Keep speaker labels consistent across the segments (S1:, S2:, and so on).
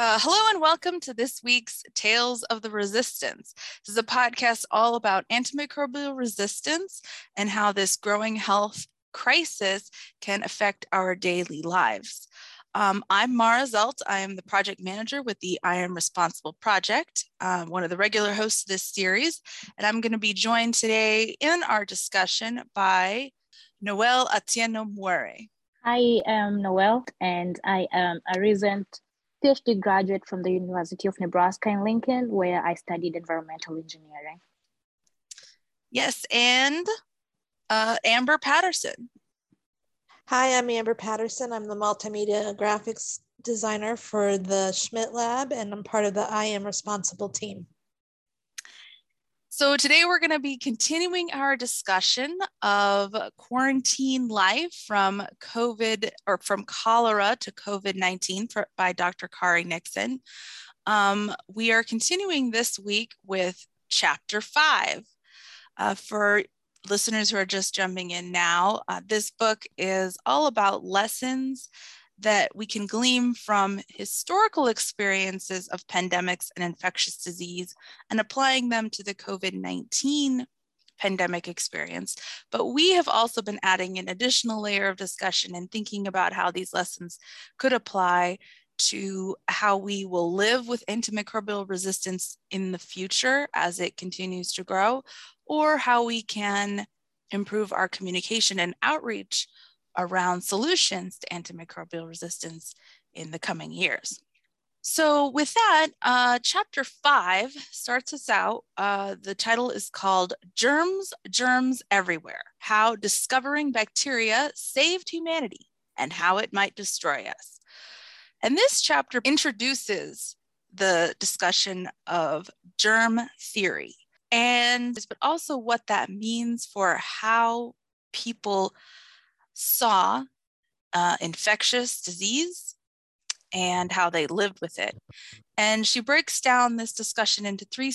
S1: Hello and welcome to this week's Tales of the Resistance. This is a podcast all about antimicrobial resistance and how this growing health crisis can affect our daily lives. I'm Mara Zelt. I am the project manager with the I Am Responsible project, one of the regular hosts of this series, and I'm going to be joined today in our discussion by Noel Atieno Muere.
S2: I am Noel, and I am a recent PhD graduate from the University of Nebraska in Lincoln, where I studied environmental engineering.
S1: Yes, and Amber Patterson.
S3: Hi, I'm Amber Patterson. I'm the multimedia graphics designer for the Schmidt Lab, and I'm part of the I Am Responsible team.
S1: So today we're going to be continuing our discussion of quarantine life from COVID or from cholera to COVID-19 by Dr. Kari Nixon. We are continuing this week with chapter 5. For listeners who are just jumping in now, this book is all about lessons that we can glean from historical experiences of pandemics and infectious disease and applying them to the COVID-19 pandemic experience. But we have also been adding an additional layer of discussion and thinking about how these lessons could apply to how we will live with antimicrobial resistance in the future as it continues to grow, or how we can improve our communication and outreach around solutions to antimicrobial resistance in the coming years. So with that, chapter 5 starts us out. The title is called Germs Everywhere, How Discovering Bacteria Saved Humanity and How It Might Destroy Us. And this chapter introduces the discussion of germ theory, but also what that means for how people saw infectious disease and how they lived with it. And she breaks down this discussion into 3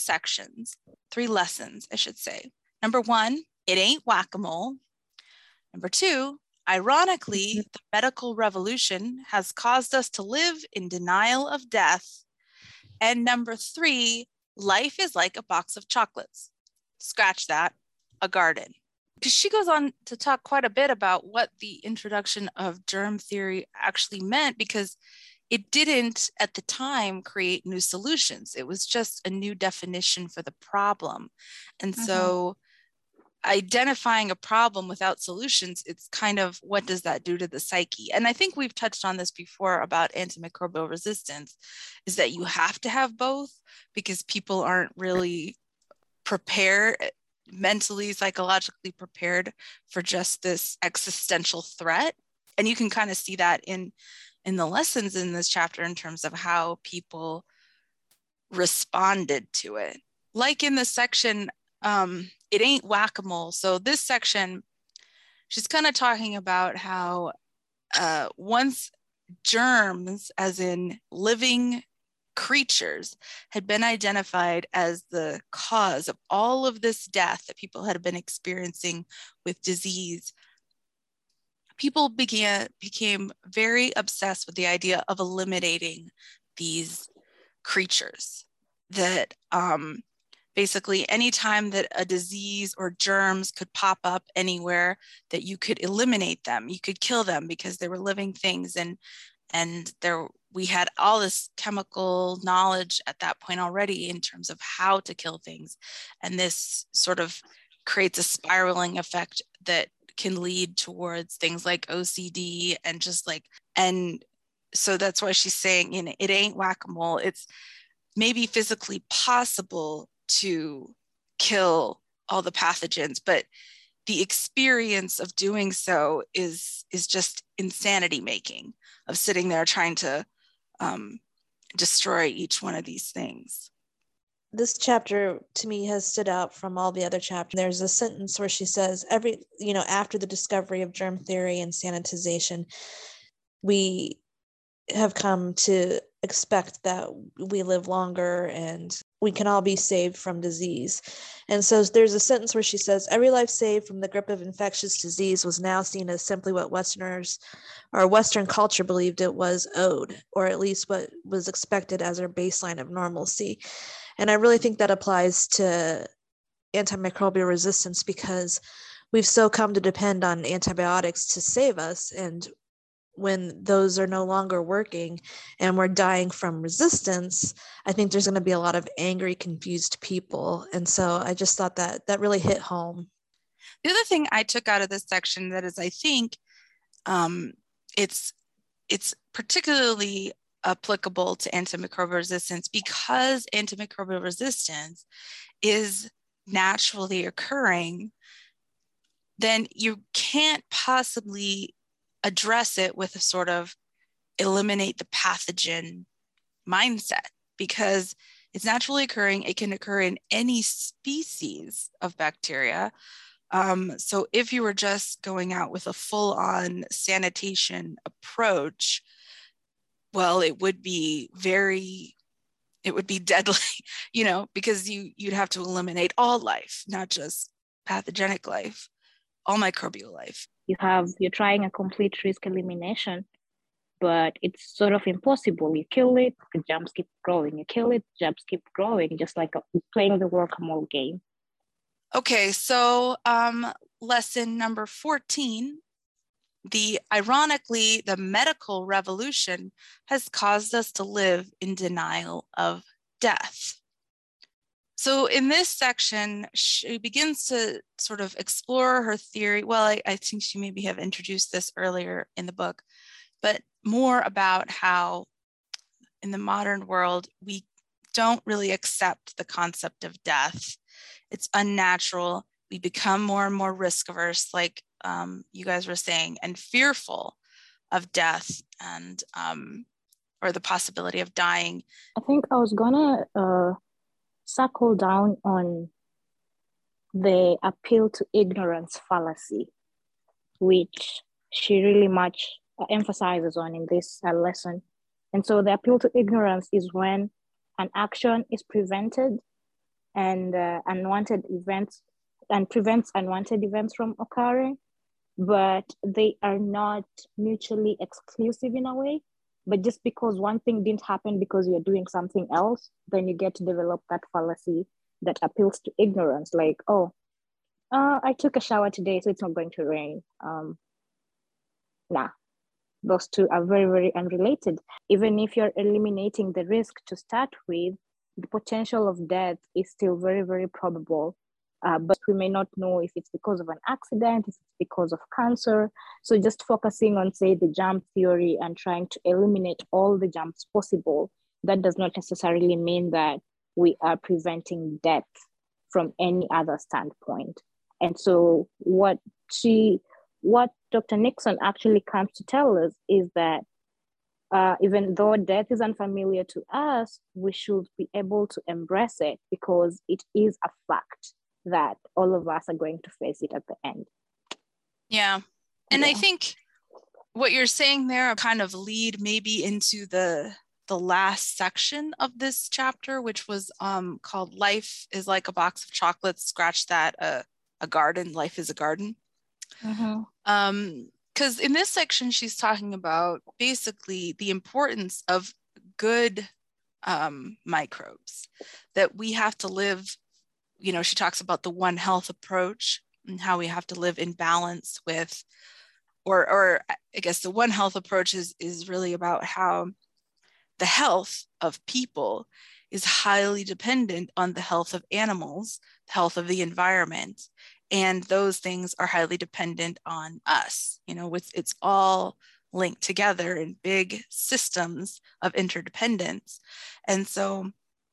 S1: lessons, I should say. Number 1, it ain't whack-a-mole. Number 2, ironically, the medical revolution has caused us to live in denial of death. And number 3, life is like a box of chocolates. Scratch that, a garden. Because she goes on to talk quite a bit about what the introduction of germ theory actually meant, because it didn't at the time create new solutions. It was just a new definition for the problem. And so identifying a problem without solutions, it's kind of, what does that do to the psyche? And I think we've touched on this before about antimicrobial resistance, is that you have to have both, because people aren't really prepared, mentally, psychologically prepared for just this existential threat. And you can kind of see that in the lessons in this chapter in terms of how people responded to it. Like in the section, it ain't whack-a-mole. So this section, she's kind of talking about how once germs, as in living creatures, had been identified as the cause of all of this death that people had been experiencing with disease, people became very obsessed with the idea of eliminating these creatures. That basically anytime that a disease or germs could pop up anywhere, that you could eliminate them, you could kill them, because they were living things, and we had all this chemical knowledge at that point already in terms of how to kill things. And this sort of creates a spiraling effect that can lead towards things like OCD and and so that's why she's saying, it ain't whack-a-mole. It's maybe physically possible to kill all the pathogens, but the experience of doing so is just insanity making, of sitting there trying to destroy each one of these things.
S3: This chapter to me has stood out from all the other chapters. There's a sentence where she says, after the discovery of germ theory and sanitization, we have come to expect that we live longer and we can all be saved from disease. And so there's a sentence where she says, every life saved from the grip of infectious disease was now seen as simply what Westerners or Western culture believed it was owed, or at least what was expected as our baseline of normalcy. And I really think that applies to antimicrobial resistance, because we've so come to depend on antibiotics to save us. And when those are no longer working and we're dying from resistance, I think there's going to be a lot of angry, confused people. And so I just thought that that really hit home.
S1: The other thing I took out of this section that is, I think it's particularly applicable to antimicrobial resistance, because antimicrobial resistance is naturally occurring, then you can't possibly address it with a sort of eliminate the pathogen mindset, because it's naturally occurring. It can occur in any species of bacteria. So if you were just going out with a full-on sanitation approach, well, it would be deadly, because you'd have to eliminate all life, not just pathogenic life, all microbial life.
S2: You're trying a complete risk elimination, but it's sort of impossible. You kill it, the germs keep growing. You kill it, germs keep growing, just like playing the whack-a-mole game.
S1: Okay, so lesson number 14, ironically, the medical revolution has caused us to live in denial of death. So in this section, she begins to sort of explore her theory. Well, I think she maybe have introduced this earlier in the book, but more about how in the modern world, we don't really accept the concept of death. It's unnatural. We become more and more risk averse, like you guys were saying, and fearful of death and or the possibility of dying.
S2: I think I was gonna circle down on the appeal to ignorance fallacy, which she really much emphasizes on in this lesson. And so the appeal to ignorance is when an action is prevented and unwanted events, and prevents unwanted events from occurring, but they are not mutually exclusive in a way. But just because one thing didn't happen because you're doing something else, then you get to develop that fallacy that appeals to ignorance. Like, I took a shower today, so it's not going to rain. Nah, those two are very, very unrelated. Even if you're eliminating the risk to start with, the potential of death is still very, very probable. But we may not know if it's because of an accident, if it's because of cancer. So just focusing on, say, the germ theory and trying to eliminate all the germs possible, that does not necessarily mean that we are preventing death from any other standpoint. And so what Dr. Nixon actually comes to tell us is that even though death is unfamiliar to us, we should be able to embrace it, because it is a fact that all of us are going to face it at the end.
S1: Yeah. And I think what you're saying there kind of lead maybe into the last section of this chapter, which was called Life is Like a Box of Chocolates, scratch that, a garden, life is a garden. Because in this section, she's talking about basically the importance of good microbes, that we have to live, she talks about the One Health approach and how we have to live in balance with, or I guess the One Health approach is really about how the health of people is highly dependent on the health of animals, the health of the environment, and those things are highly dependent on us. It's all linked together in big systems of interdependence. And so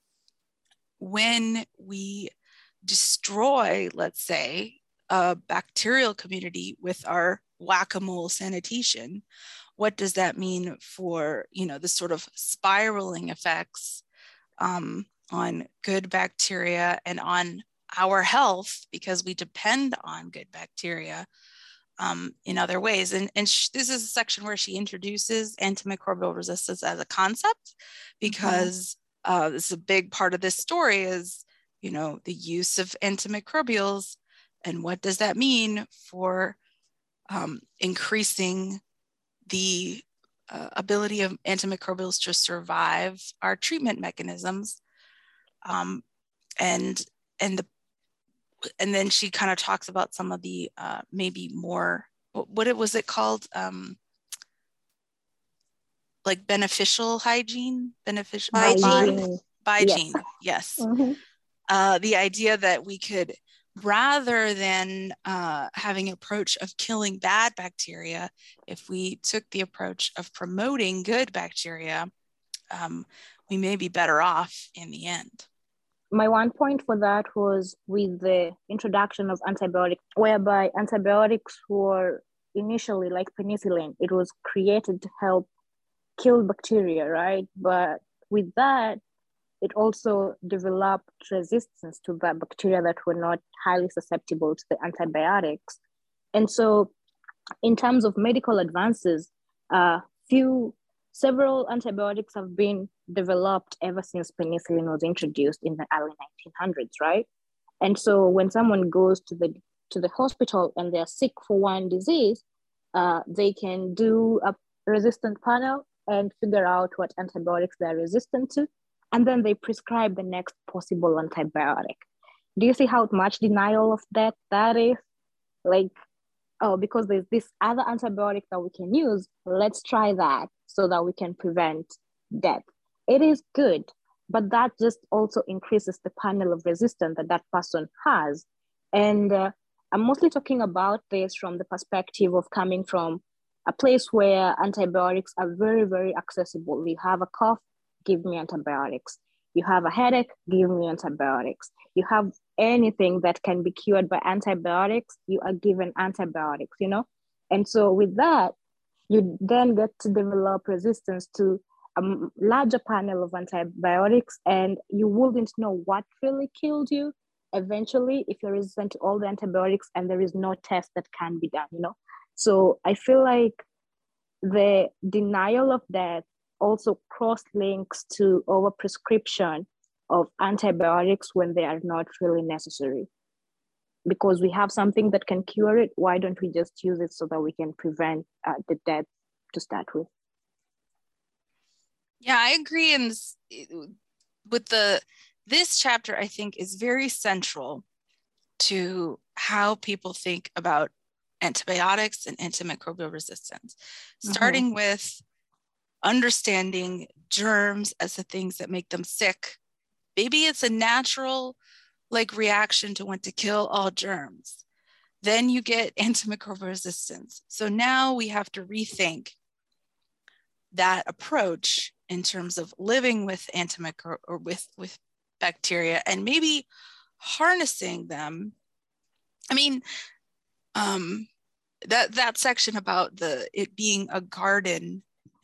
S1: when we destroy, let's say, a bacterial community with our whack-a-mole sanitation, what does that mean for, the sort of spiraling effects on good bacteria and on our health, because we depend on good bacteria in other ways. And this is a section where she introduces antimicrobial resistance as a concept, because this is a big part of this story is, the use of antimicrobials, and what does that mean for increasing the ability of antimicrobials to survive our treatment mechanisms. And then she kind of talks about some of the maybe more, what was it called? Like beneficial hygiene,
S2: hygiene.
S1: Yes.
S2: Mm-hmm.
S1: The idea that we could, rather than having an approach of killing bad bacteria, if we took the approach of promoting good bacteria, we may be better off in the end.
S2: My one point for that was with the introduction of antibiotics, whereby antibiotics were initially like penicillin. It was created to help kill bacteria, right? But with that, it also developed resistance to the bacteria that were not highly susceptible to the antibiotics. And so in terms of medical advances, several antibiotics have been developed ever since penicillin was introduced in the early 1900s, right? And so when someone goes to the hospital and they're sick for one disease, they can do a resistant panel and figure out what antibiotics they're resistant to, and then they prescribe the next possible antibiotic. Do you see how much denial of that is? Like, oh, because there's this other antibiotic that we can use, let's try that so that we can prevent death. It is good, but that just also increases the panel of resistance that person has. And I'm mostly talking about this from the perspective of coming from a place where antibiotics are very, very accessible. You have a cough, give me antibiotics. You have a headache, give me antibiotics. You have anything that can be cured by antibiotics, you are given antibiotics, And so with that, you then get to develop resistance to a larger panel of antibiotics, and you wouldn't know what really killed you eventually if you're resistant to all the antibiotics and there is no test that can be done, So I feel like the denial of death also cross links to overprescription of antibiotics when they are not really necessary. Because we have something that can cure it, why don't we just use it so that we can prevent the death to start with?
S1: Yeah, I agree. And with this chapter, I think is very central to how people think about antibiotics and antimicrobial resistance, starting with understanding germs as the things that make them sick. Maybe it's a natural reaction to want to kill all germs. Then you get antimicrobial resistance. So now we have to rethink that approach in terms of living with or with bacteria and maybe harnessing them. I mean, that section about it being a garden,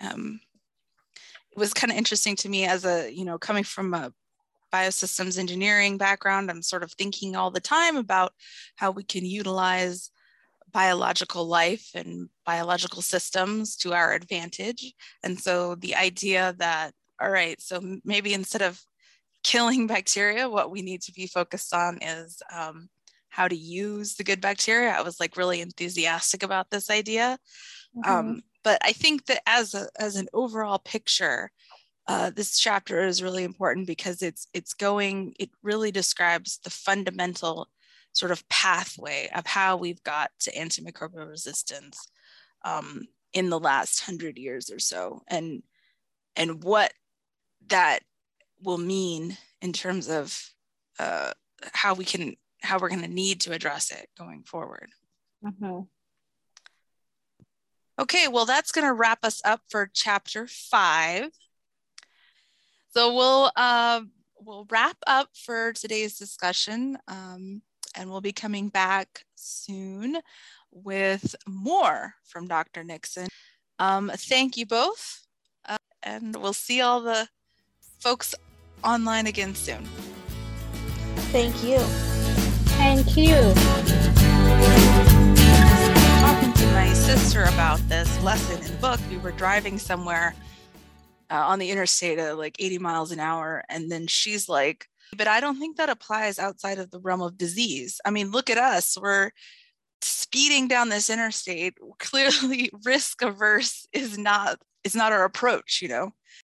S1: it was kind of interesting to me as coming from a biosystems engineering background. I'm sort of thinking all the time about how we can utilize biological life and biological systems to our advantage. And so the idea that, all right, so maybe instead of killing bacteria, what we need to be focused on is how to use the good bacteria. I was really enthusiastic about this idea. But I think that as an overall picture, this chapter is really important because it really describes the fundamental sort of pathway of how we've got to antimicrobial resistance in the last 100 years or so, and what that will mean in terms of how we're going to need to address it going forward. Okay, well, that's going to wrap us up for chapter 5. So we'll wrap up for today's discussion, and we'll be coming back soon with more from Dr. Nixon. Thank you both, and we'll see all the folks online again soon.
S3: Thank you.
S2: Thank you.
S1: Talking to my sister about this lesson in the book, we were driving somewhere on the interstate at like 80 miles an hour. And then she's like, but I don't think that applies outside of the realm of disease. I mean, look at us. We're speeding down this interstate. Clearly risk averse is not our approach, you know?